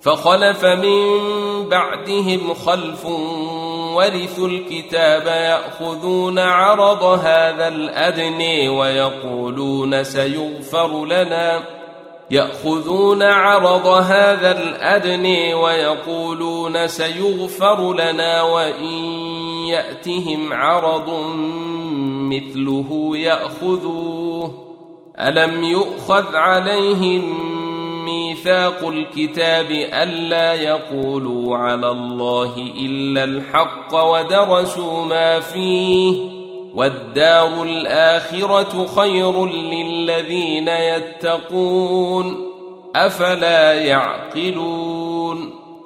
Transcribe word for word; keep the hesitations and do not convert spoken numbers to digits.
فخلف من بعدهم خلف ورثوا الكتاب يأخذون عرض هذا الأدنى ويقولون سيغفر لنا يأخذون عرض هذا الأدنى ويقولون سيغفر لنا وإن يأتهم عرض مثله يأخذوه ألم يؤخذ عليهم ميثاق الكتاب ألا يقولوا على الله إلا الحق ودرسوا ما فيه والدار الآخرة خير للذين يتقون أفلا يعقلون